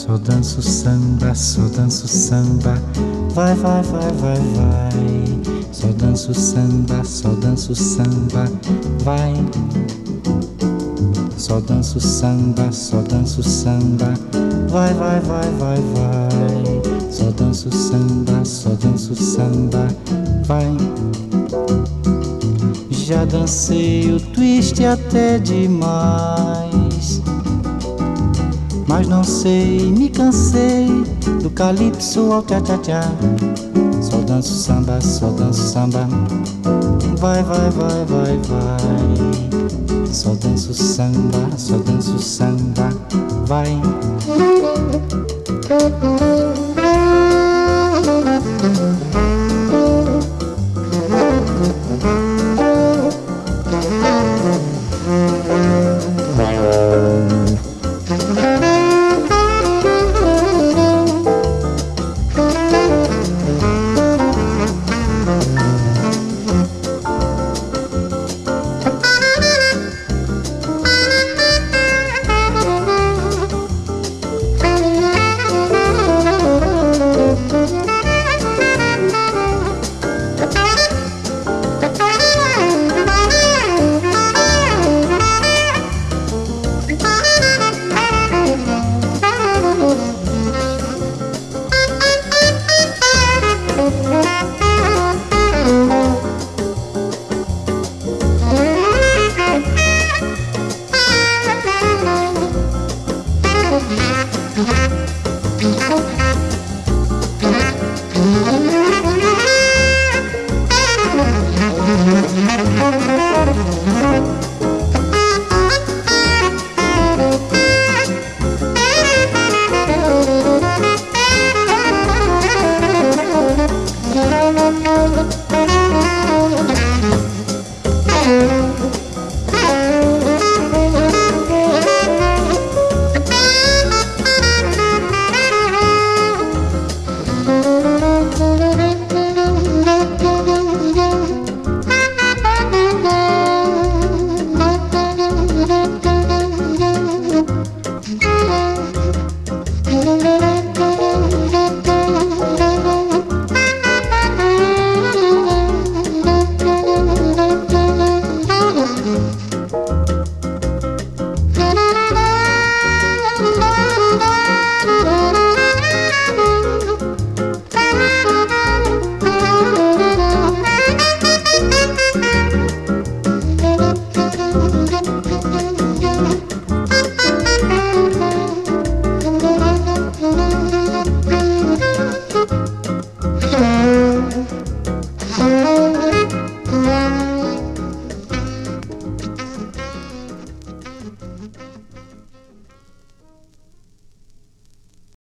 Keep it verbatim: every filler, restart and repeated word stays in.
Só danço samba, só danço samba, vai, vai, vai, vai, vai. Só danço samba, só danço samba, vai. Só danço samba, só danço samba, vai, vai, vai, vai, vai. Só danço samba, só danço samba, vai. Já dancei o twist até demais, mas não sei, me cansei do calypso ao tchá-tchá-tchá. Só danço samba, só danço samba, vai, vai, vai, vai, vai. Só danço samba, só danço samba, vai.